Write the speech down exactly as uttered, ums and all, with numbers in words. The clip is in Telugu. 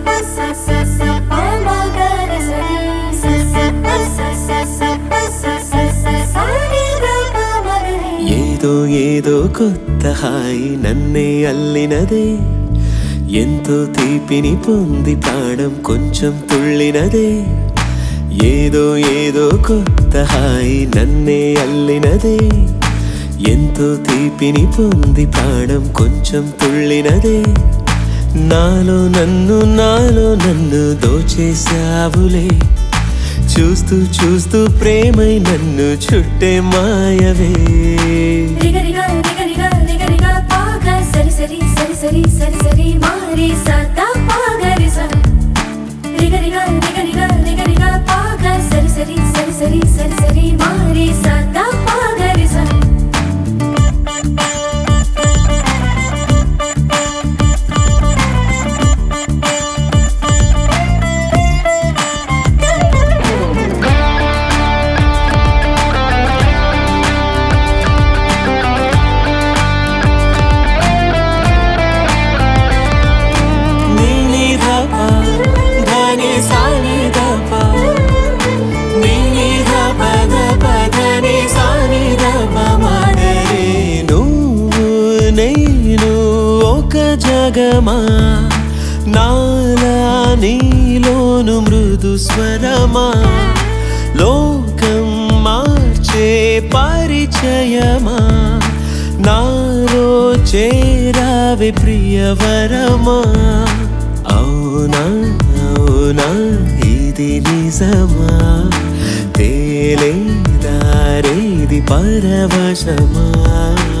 ఏదో ఏదో కొత్త హాయి నన్నే అల్లినదే, ఎంతో తీపిని పొంది ప్రాణం కొంచెం తుళ్ళినదే. ఏదో ఏదో కొత్త హాయి నన్నే అల్లినదే, ఎంతో తీపిని పొంది ప్రాణం కొంచెం తుళ్ళినదే. నాలో నన్ను నాలో నన్ను దోచేసావులే, చూస్తూ చూస్తూ ప్రేమై నన్ను చుట్టే మాయవే. నేను ఒక జగమా, నాలా నీలోను మృదు స్వరమా, లోకం మార్చే పరిచయమా, నాలో చేరావే ప్రియవరమా. అవునా అవునా ఇది నిజమా, తేలే దారేది పరవశమా.